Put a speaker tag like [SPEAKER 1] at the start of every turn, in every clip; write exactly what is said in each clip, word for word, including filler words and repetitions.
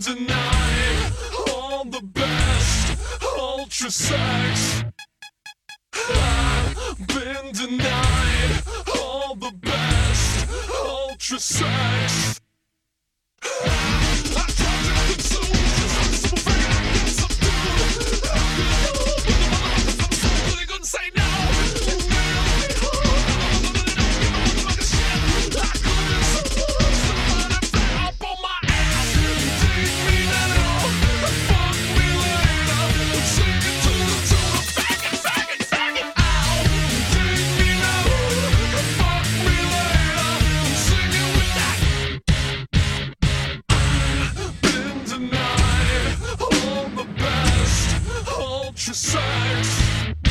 [SPEAKER 1] denied all the best ultra sex. I've been denied all the best ultra sex. I tried to consume just a simple thing I can subdue. I really couldn't say no. Ultra sex.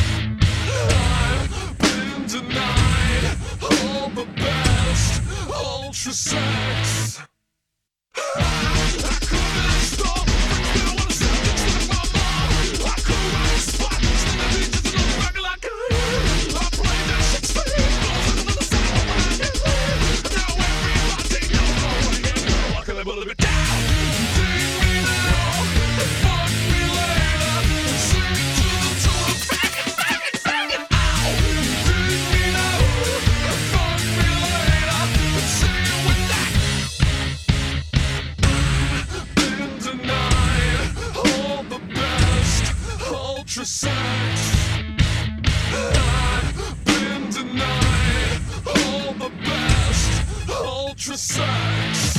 [SPEAKER 1] I've been denied all the best ultra sex. I couldn't stop thinking I wanna say things like my mom. I couldn't spot slipping beaches in the regular good. I played that sixteen balls on the side of my head. Now everybody knows I'm winning. Walking a little bit down. Dig me now and fuck me later. Sing it to the tune of fag it, fag it, fag it. Ow. Dig me now and fuck me later. Sing it with that. Been denied all the best ultra sex. I've been denied all the best ultra sex.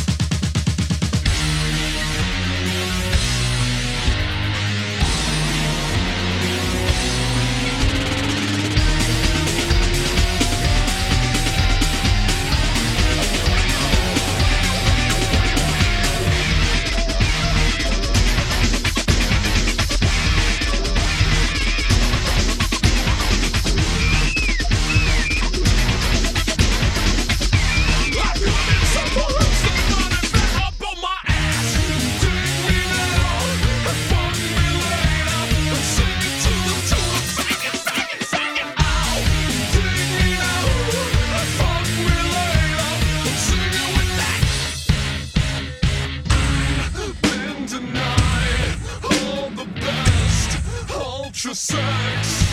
[SPEAKER 1] Ultra sex.